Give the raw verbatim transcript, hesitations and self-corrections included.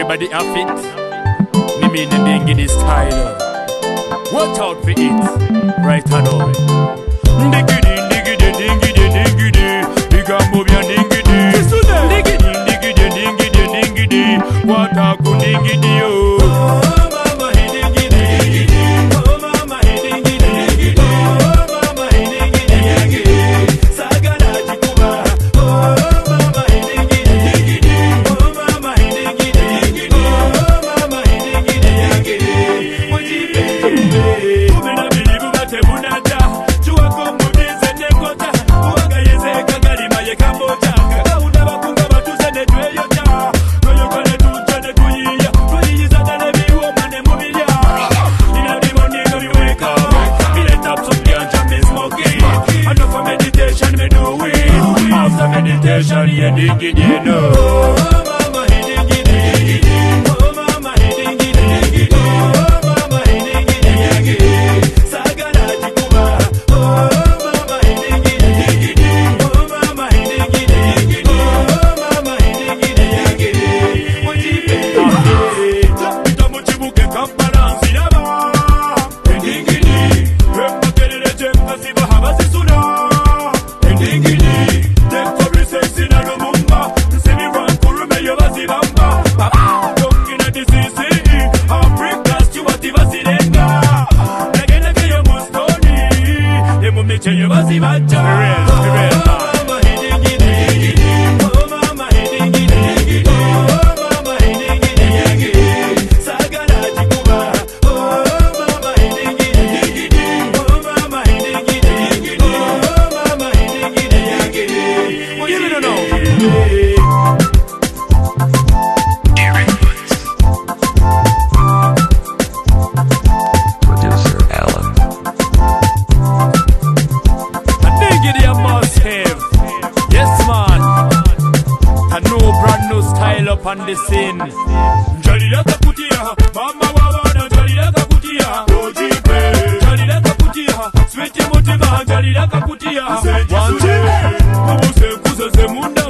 Everybody have it. Me mean the Dingidi style. Watch out for it. Right hand over. Dingidi, dingidi, dingidi, dingidi. Bigambobian dingidi. Dingidi, dingidi, dingidi, dingidi. Wataku dingidi yo. Meditation, yeah, dingidi, you know. Oh, mama, dingidi, dingidi. Oh, mama, dingidi, dingidi. Oh, mama, dingidi, dingidi. Sagala jikuba. Oh, mama, dingidi, dingidi. Oh, mama, dingidi, dingidi. Oh, mama, dingidi, dingidi. Mojibe, tapita mochibuke kamparansi naba. Dingidi, wemba kelele jenga siba habasi suna. Dingidi. You must be my real, real. Up on the scene. Jalila kakutia, mama wawana jalila kakutia. Ojipe, jalila kakutia, swete motiva jalila kakutia. Wanje, kubuse kuze zemunda.